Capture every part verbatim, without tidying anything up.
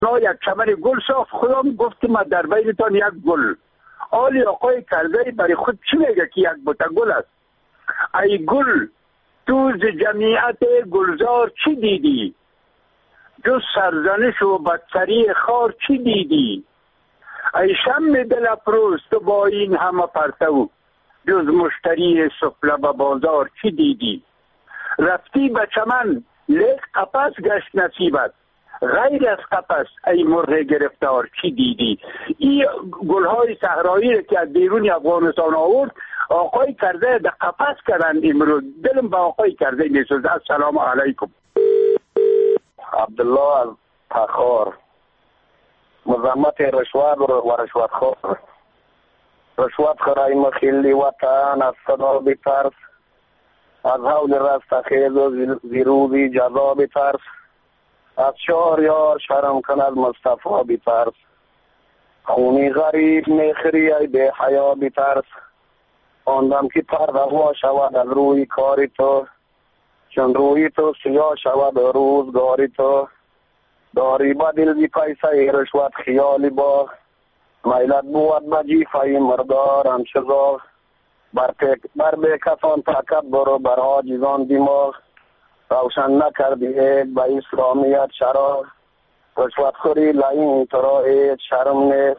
نا یک چمن گل ساخت. خودم گفتم در بینتان یک گل. آلی آقای کرزی برای خود چی میگه که یک بوته گل است؟ ای گل تو ز جمعیت گلزار چی دیدی؟ جز سرزنش و بدسری خار چی دیدی؟ ای شم دل افروز تو با این همه پرتو، جز مشتری سفله به بازار چی دیدی؟ رفتی به چمن لیک قفس گشت نصیبت، غیر از قفس ای مرغ گرفتار چی دیدی؟ این گلهای صحرایی که از بیرون افغانستان آورد آقای کرزی در قفس کردن. امروز دلم به آقای کرزی میسوزه. السلام علیکم. عبدالله از تخار. مذمت رشوت و رشوت خور. رشوت خورای مخیلی وطن از صدا بترس، از حول رستخیز و زیروزی جزا بترس، از شهر یار شرم کن از مصطفی بترس، خونی غریب میخری ای به حیا بترس، آندم که پرده شود از روی کاری تو، چون روی تو سیاه شود روزگاری تو، داری با دل بی پیسه رشوت خیالی با، میلت بود بجیفه مردار همشزا، بر, بر به کسان تاکت برو بر عاجزان دماغ، روشن نکردی یک به اسلامیت شرار، رشوت خوری لعین تو را هیچ شرم نیست،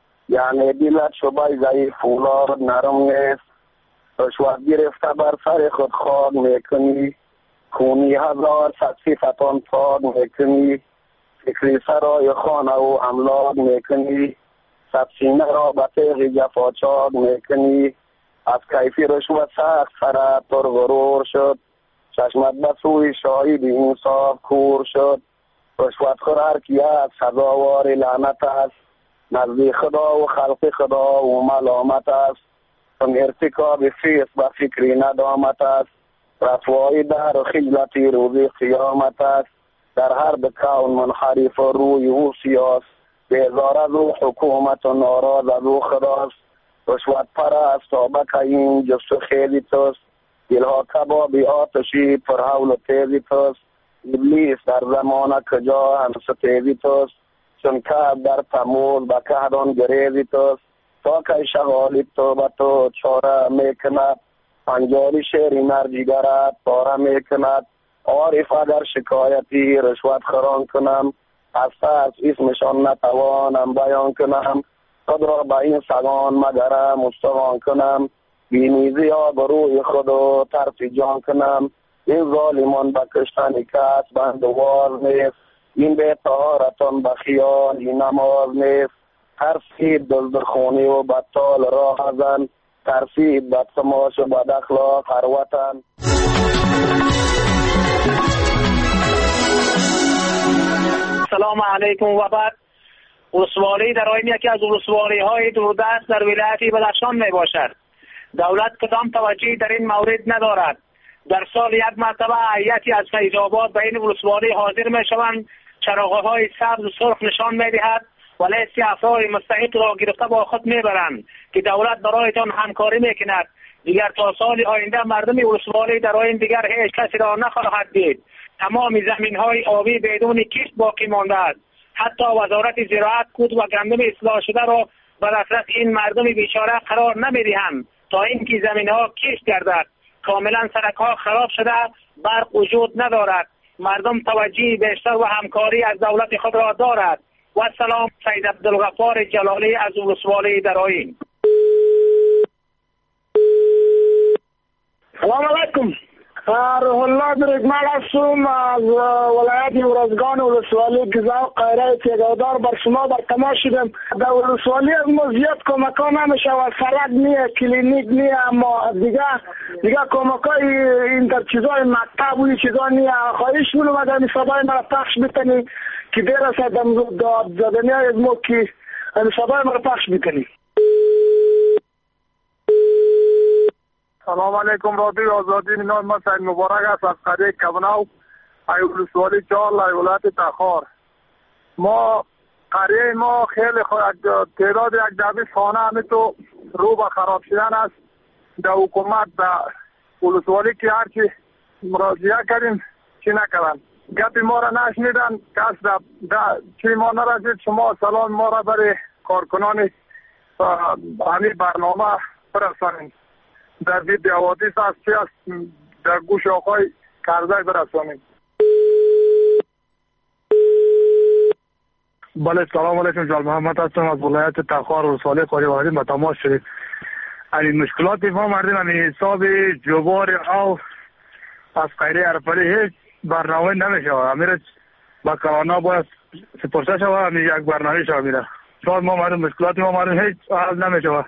یعنی دلت شبای ضعیف فولاد نرم نیست، رشوت گرفته بر سر خود خاک میکنی، خونی هزار صفتان پاک میکنی، فکری سرای خانه و املاک میکنی، سبسینه را به تیغ جفا چاک میکنی، از کیفی رشوت سخت سرت تر غرور شد، چشمت به سوی شاهد انصاف کور شد، رشوت خور هر کی است سزاوار لعنت است، نزد خدا و خلق خدا و ملامت است، چون ارتکاب فیس به فکری ندامت است، رسوایی در و خجلتی روزی قیامت است، در هر بکون منحرف روی او سیاست، بیزار از او حکومت و ناراض از او خداست، رشوت پرست تا بکین جست و خیلی توست، دلها کبابی آتشی پر حول و تیزی توست، ابلیس در زمان کجا هم ستیزی توست، چون کب در تموز به کهدان گریزی توست، تا که شغالی تو به تو چاره میکند، پنجاری شیری مرجیگرت پاره میکند، عارف اگر شکایتی رشوت خوران کنم، از ترس اسمشان نتوانم بیان کنم، خود را به این سگان مگرم مستقان کنم، بینیزی ها به روی خود و ترس جان کنم، این ظالمان به کشتن کس بندواز نیست، این به طهارتان به خیالی نماز نیست، ترسید دزد خونی و بطال راه ازن، ترسید بد سماش و بد اخلاق هر وطن. سلام علیکم و بعد. ولسوالی در آین یکی از ولسوالی های دوردست در ولایت بدخشان می باشد. دولت کدام توجهی در این مورد ندارد. در سال یک مرتبه هیئتی از فیض آباد به این ولسوالی حاضر می شوند، چراغه های سبز و سرخ نشان می دهد و لیست افراد مستحق را گرفته با خود می برند که دولت برایتان همکاری می کند. دیگر تا سال آینده مردم ولسوالی در آین دیگر هیچ کسی را نخواهد دید. تمام زمین های آبی بدون کشت باقی مانده است. حتی وزارت زراعت کود و گندم اصلاح شده را به دسترس این مردم بیچاره قرار نمیدهند تا اینکه زمین ها کشت گردد. کاملا سرک ها خراب شده، برق وجود ندارد. مردم توجه بیشتر و همکاری از دولت خود را دارد. و سلام، سید عبدالغفار جلالی از ولسوالی در آیین. سلام علیکم. روح الله برگمال هستم از ولایت ورزگان ولسوالی گزاو قیره تیگودار. بر شما بر تماس شدم. در ولسوالی از ما زیاد کمک ها نمیشه و سرک نیه، کلینیک نیه، اما دیگه دیگه کمک های این در چیزای مکتب و چیزا نیه. خواهش میکنم اگر این صدای مرا پخش بکنی که دیر است داد زدنی های از ما که این صدای مرا پخش بکنی. سلام علیکم رادیو آزادی. نام من سید مبارک است از قریه کبنو ای ولسوالی چهار ولایت تخار. ما قریه ما خیلی تعداد یک ده بیست خانه همه تو رو به خراب شدن است. در حکومت در ولسوالی که هرچی مراجعه کردیم چی نکردن. گپ ما را نشنیدن. کس در چی ما نرسید. شما سلام ما را برای کارکنان همین برنامه برسانید. در دید حوادث است چی است در گوش آقای کرزی برسانید. بله سلام علیکم. جان محمد هستم از ولایت تخار و ساله قاری واحدی به تماس شدید. این مشکلات ما مردم همین حساب جبار او از خیره ارپلی هیچ برنامه نمیشه. امیره با کوانا باید سپرسه شوه همین یک برنامه شوه میره. شاید ما مردم مشکلات ما مردم هیچ حل نمیشه.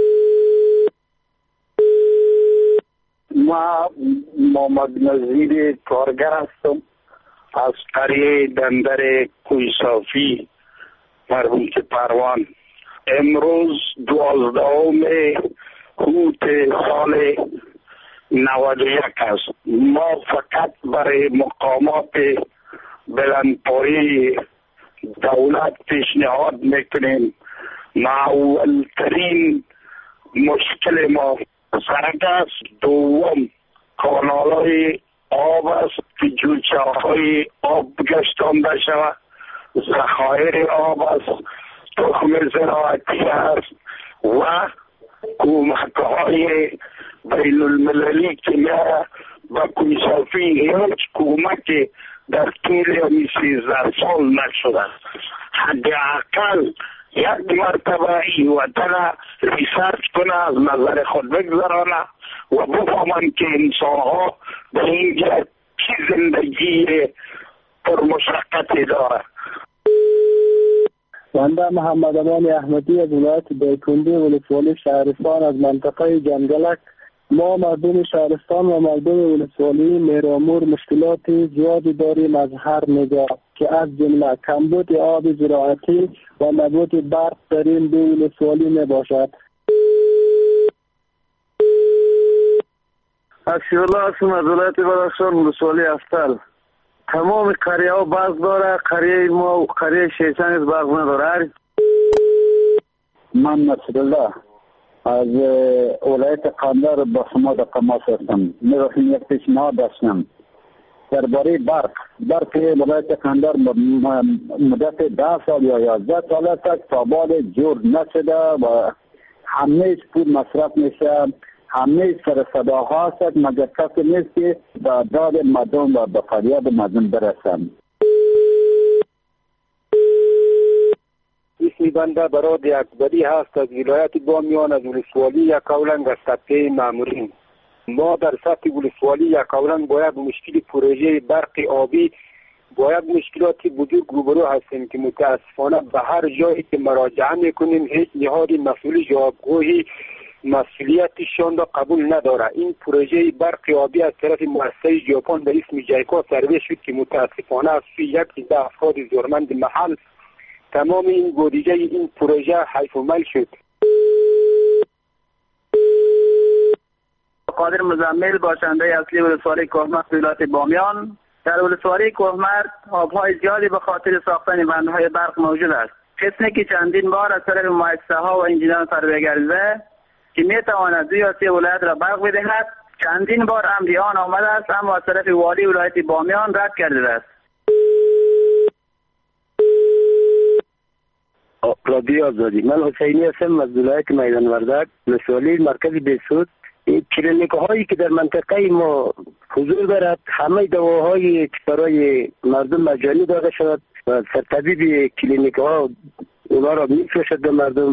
ما محمد نظیر کارگر هستم از قریه دندر کوهصافی مربوط پروان. امروز دوازدهم هوت سال نود و یک است. ما فقط برای مقامات بلندپایه دولت پیشنهاد میکنیم. معولترین مشکل ما سرک است. دوم کانال‌های آب است که جوچه‌های آب گشتانده شود. ذخایر آب است، تخم زراعتی است و کمک‌های بین المللی که میاره و کوهصافی هیچ کمک در طول این سیزده سال نشده. حداقل یک مرتبه این وطن ریسرچ کنه، از نظر خود بگذرانه و بفهمن که انسانها به اینجا چی زندگی پرمشقتی داره. بنده محمد امان احمدی از ولایت دایکنده ولسوالی شهرستان از منطقه جنگلک. ما مردم شهرستان و مردم ولسوالی میرامور مشکلات زیادی داریم از هر نگاه که از جمله کمبود آب زراعتی و نبود برق در این دو ولسوالی می باشد. اکسیولا هستم از ولایت بدخشان ولسوالی افتل. تمام قریه ها برق داره، قریه ما قریه شیطان برق نداره. من نصرالله از ولایت قندهار با شما در تماس هستم. می‌خواستم یک پیشنهاد داشتم درباره برق. برق ولایت قندهار مدت ده سال یا یازده سال است تا بال جور نشده و همه پول مصرف میشه، همه سر صداها هست مگر کسی نیست که به داد مردم و به فریاد مردم برسن. اسمی بنده براد اکبری هست از ولایت بامیان از ولسوالی یکاولنگ از تپه مامورین. ما در سطح ولسوالی یکاولنگ باید مشکل پروژه برق آبی باید مشکلاتی بزرگ روبرو هستیم که متاسفانه به هر جایی که مراجعه میکنیم هیچ نهاد مسئول جوابگویی مسئولیتشان را قبول نداره. این پروژه برق آبی از طرف مؤسسه ژاپن به اسم جایکا سروی شد که متاسفانه از سوی یک ده افراد زورمند محل تمام این بودجه این پروژه حیف المال شد. قادر مزمل باشنده اصلی ولسوالی کوهمرد ولایت بامیان. در ولسوالی کوهمرد آبهای زیادی به خاطر ساختن بندهای برق موجود است. قسمی که چندین بار از طرف مؤسسه ها و انجینران سروی گردیده که می تواند دو یا سه ولایت را برق بدهد. چندین بار امر آن آمده است اما از طرف والی ولایت بامیان رد کرده است. رادیو آزادی. من حسینی هستم از ولایت میدان وردک ولسوالی مرکز بیسود. این کلینیک هایی که در منطقه ما حضور دارد همه دواهایی که برای مردم مجانی داده شد و سرطبیب کلینیک ها اونا را میفروشد به مردم.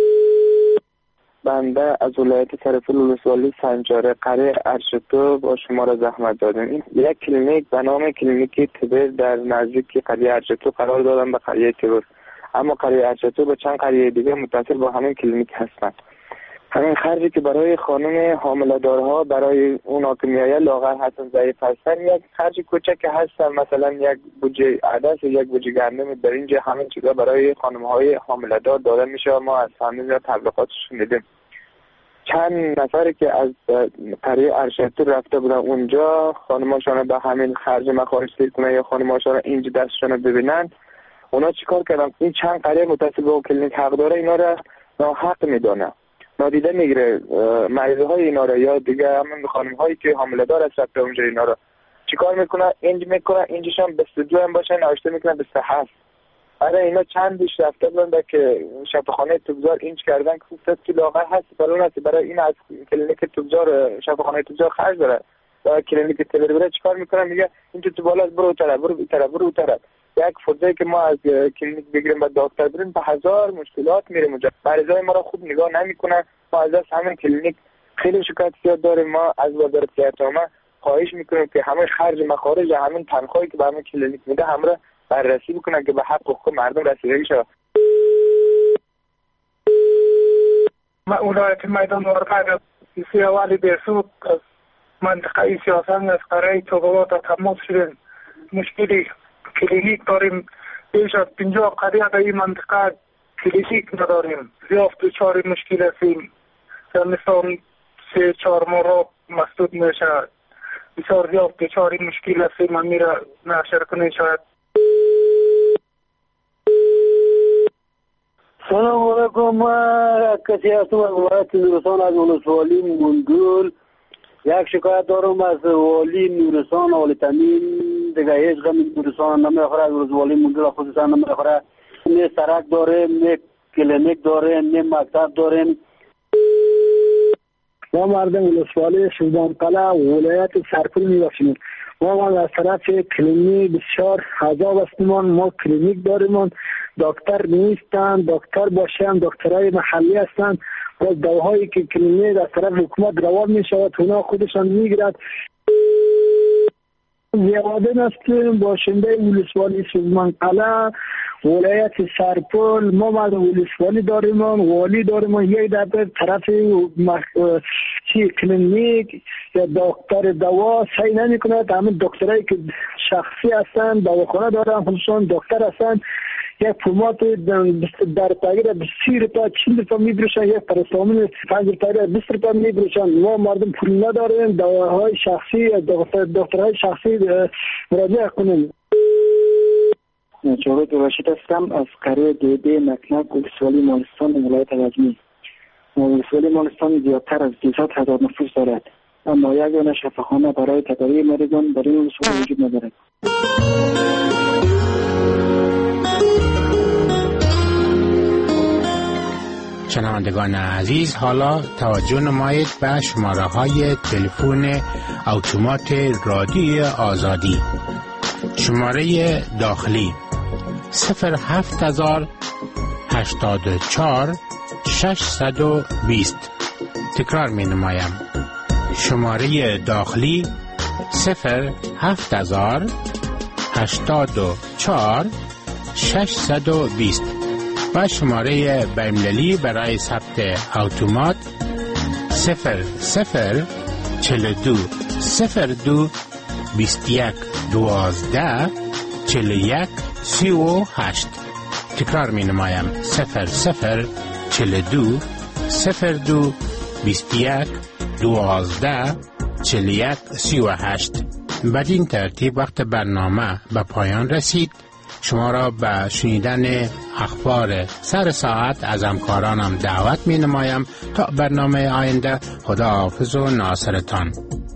بنده از ولایت سرپل ولسوالی سنجاره قریه ارشتو با شما را زحمت دادم. یک کلینیک به نام کلینیک تبر در نزدیک قریه ارشتو قرار دادم به قریه تبر، اما قریه ارشتو با چند قریه دیگه متصل با همین کلینیک هستند. همین خرجی که برای خانم حامله‌دارها برای اونا که میآید لاغر هستن ضعیف هستن یک خرج کوچک هستن، مثلا یک بوجه عدس و یک بوجه گندم در اینجا همین چیزا برای خانم‌های حامله‌دار داده میشه. ما از همین تبلیغاتش میدیم. چند نفری که از قریه ارشدتو رفته بودن اونجا خانماشون به همین خرج مخارج سیر کنه یا خانماشون اینجا دستشون ببینن، اونا چیکار کردن؟ این چند قریه متصل به کلینیک حق داره اینا را ناحق میدونه، نادیده میگیره مریض های اینا را یا دیگه همون خانم هایی که حامله دار است رفته اونجا اینا را چیکار میکنه؟ اینج میکنه، اینجشان بیست و دو هم باشه، نوشته میکنه بیست و هفت. آره اینا چند بیش رفته بودن که شفاخانه توبزار اینج کردن که ست که لاغر هست فلان هست، برای این از کلینیک توبزار شفاخانه توبزار خرج داره و کلینیک تبر بره چیکار میکنه؟ میگه اینجا تو بالا برو طرف برو بی طرف برو طرف. یک فرصتی که ما از کلینیک بگیریم و دکتر بریم به هزار مشکلات میریم اونجا، مریضای ما را خوب نگاه نمیکنه. ما از همین کلینیک خیلی شکایت زیاد داریم. ما از وزارت صحت خواهش میکنیم که همه خرج مخارج یا همین تنخواهی که به همین کلینیک میده همراه بررسی بکنن که به حق و حقوق مردم رسیدگی شه. ما ولایت میدان ورقه سیاوالی بهسود از منطقه سیاسان از قراره توبه تا تماس شدیم. مشکلی کلینیک داریم، بیش از پنجاه قریه در این منطقه کلینیک نداریم. زیاد دچار مشکل هستیم. مثلا سه چهار ماه را مسدود میشه. بسیار زیاد دچار مشکل هستیم. من میره نشر کنه شاید. سلام علیکم. ما کسی هستم از ولایت نورستان از ولسوالی مندول. یک شکایت دارم از والی نورستان والی تامین دیگه هیچ غم نورستان نمیخوره، از ولسوالی مندول خصوصا نمیخوره. نه سرک داره، نه کلینیک داره، نه مکتب داره. ما مردم ولسوالی سوزان قلعه ولایت سرپل میباشیم. ما از طرف کلینیک بسیار عذاب هستیم. ما کلینیک داریم، دکتر نیستن، دکتر باشن دکترای محلی هستن. و دواهایی که کلینیک از طرف حکومت روان می شود اونا خودشان میگیرد. زیادن هستیم باشنده ولسوالی سوزمان قلعه ولایت سرپل. ما مردم ولسوالی داریم، والی داریم. یک در طرف مخ... چی کلینیک یا دکتر دوا سعی نمی کند. همین دکترایی که شخصی هستن دواخانه دارن خودشان دکتر هستن. یک پومات در تاگر سی روپا چهل روپا میبروشن، یک پرستامین پنج روپا بیست روپا میبروشن. ما مردم پول نداریم دواهای شخصی دکتر دکترهای شخصی مراجعه کنیم. جاوید رشید هستم از قریه دیده مکنک ولسوالی مالستان ولایت غزنی. ولسوالی مالستان زیادتر از دویست هزار نفوس دارد، اما یک دانه شفاخانه برای تداوی مریضان در این ولسوالی وجود ندارد. شنوندگان عزیز، حالا توجه نمایید به شماره های تلفن اتومات رادیو آزادی. شماره داخلی صفر هفت هزار هشتاد و چهار ششصد و بیست. تکرار می نمایم. شماره داخلی صفر هفت هزار هشتاد و چهار ششصد و بیست و شماره بین‌المللی برای ثبت اتومات صفر صفر چهل و دو صفر دو بیست و یک دوازده چهل و یک سی و هشت. تکرار می نمایم. صفر صفر چهل و دو صفر دو بیست و یک دوازده چهل و یک سی و هشت. بدین ترتیب وقت برنامه به پایان رسید. شما را به شنیدن اخبار سر ساعت از همکارانم دعوت می نمایم. تا برنامه آینده، خدا حافظ و ناصرتان.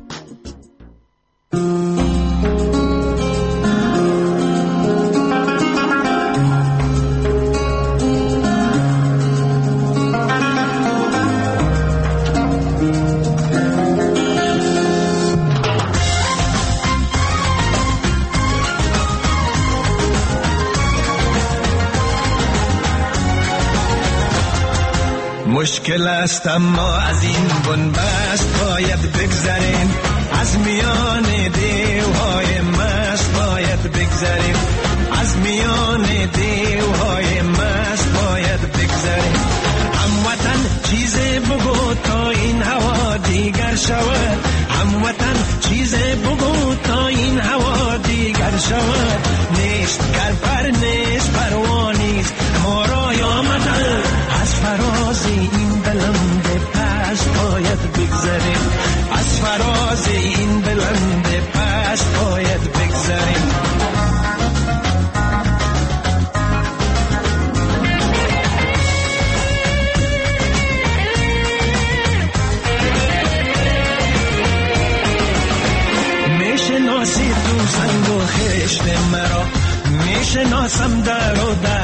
مشکل است اما از این بنبست باید بگذریم، از میان دیوهای مست باید بگذریم، از میان دیوهای مست باید بگذریم. هموطن چیز بگو تا این هوا دیگر شود، هموطن چیز بگو تا این هوا دیگر شود. نیست گر پر نیست پروانیست ما را آمدن، از فراز این بلند پست باید بگذریم، از فراز این بلند پست باید بگذریم. در و در